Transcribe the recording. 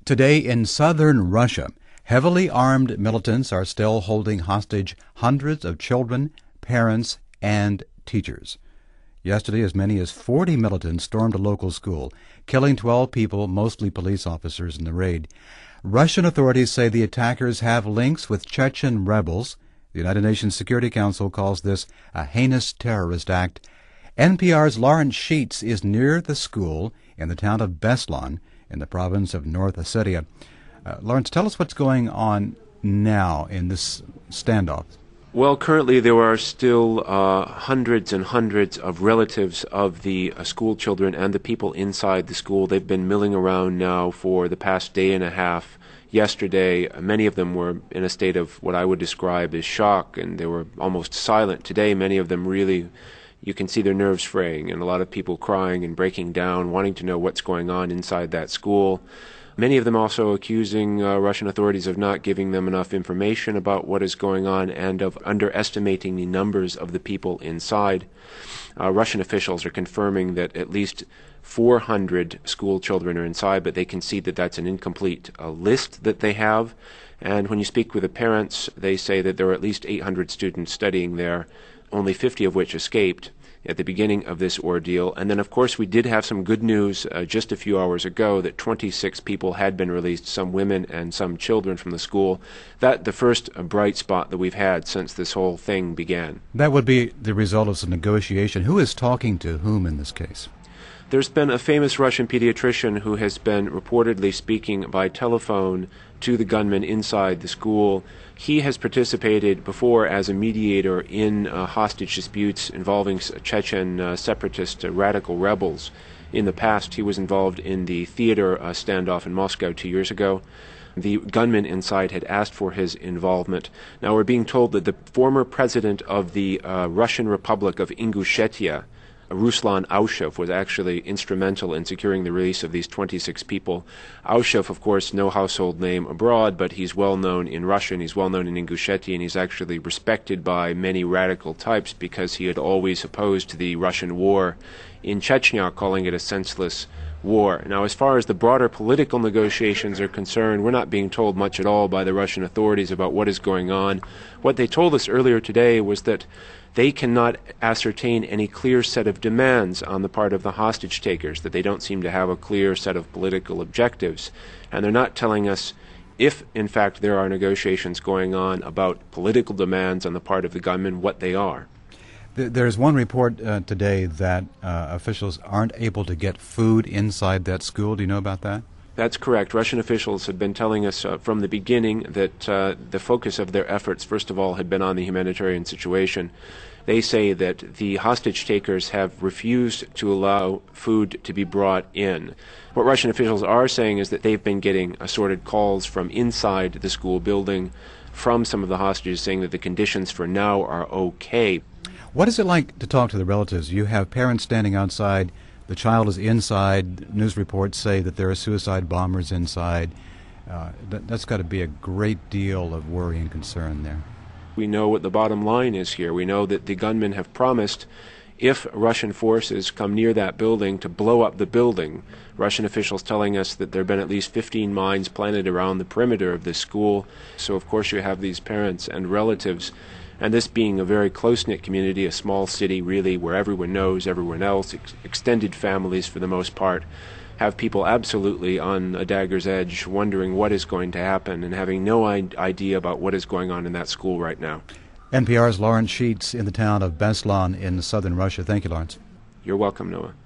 Today in southern Russia, heavily armed militants are still holding hostage hundreds of children, parents, and teachers. Yesterday, as many as 40 militants stormed a local school, killing 12 people, mostly police officers, in the raid. Russian authorities say the attackers have links with Chechen rebels. The United Nations Security Council calls this a heinous terrorist act. NPR's Lawrence Sheets is near the school in the town of Beslan in the province of North Ossetia. Lawrence, tell us what's going on now in this standoff. Well, currently there are still hundreds and hundreds of relatives of the school children and the people inside the school. They've been milling around now for the past day and a half. Yesterday, many of them were in a state of what I would describe as shock, and they were almost silent. Today, many of them really, you can see their nerves fraying, and a lot of people crying and breaking down, wanting to know what's going on inside that school. Many of them also accusing Russian authorities of not giving them enough information about what is going on and of underestimating the numbers of the people inside. Russian officials are confirming that at least 400 school children are inside, but they concede that that's an incomplete list that they have. And when you speak with the parents, they say that there are at least 800 students studying there, only 50 of which escaped at the beginning of this ordeal. And then, of course, we did have some good news just a few hours ago that 26 people had been released, some women and some children from the school. That's the first bright spot that we've had since this whole thing began. That would be the result of some negotiation. Who is talking to whom in this case? There's been a famous Russian pediatrician who has been reportedly speaking by telephone to the gunmen inside the school. He has participated before as a mediator in hostage disputes involving Chechen separatist radical rebels. In the past, he was involved in the theater standoff in Moscow 2 years ago. The gunmen inside had asked for his involvement. Now we're being told that the former president of the Russian Republic of Ingushetia, Ruslan Aushev, was actually instrumental in securing the release of these 26 people. Aushev, of course, no household name abroad, but he's well known in Russia and he's well known in Ingushetia, and he's actually respected by many radical types because he had always opposed the Russian war in Chechnya, calling it a senseless war. Now, as far as the broader political negotiations are concerned, we're not being told much at all by the Russian authorities about what is going on. What they told us earlier today was that they cannot ascertain any clear set of demands on the part of the hostage takers, that they don't seem to have a clear set of political objectives. And they're not telling us if, in fact, there are negotiations going on about political demands on the part of the gunmen, what they are. There's one report today that officials aren't able to get food inside that school. Do you know about that? That's correct. Russian officials have been telling us from the beginning that the focus of their efforts, first of all, had been on the humanitarian situation. They say that the hostage takers have refused to allow food to be brought in. What Russian officials are saying is that they've been getting assorted calls from inside the school building from some of the hostages saying that the conditions for now are okay. What is it like to talk to the relatives? You have parents standing outside. The child is inside. News reports say that there are suicide bombers inside. That's got to be a great deal of worry and concern there. We know what the bottom line is here. We know that the gunmen have promised, if Russian forces come near that building, to blow up the building. Russian officials telling us that there have been at least 15 mines planted around the perimeter of this school. So, of course, you have these parents and relatives. And this being a very close-knit community, a small city really where everyone knows everyone else, extended families for the most part, have people absolutely on a dagger's edge wondering what is going to happen and having no idea about what is going on in that school right now. NPR's Lawrence Sheets in the town of Beslan in southern Russia. Thank you, Lawrence. You're welcome, Noah.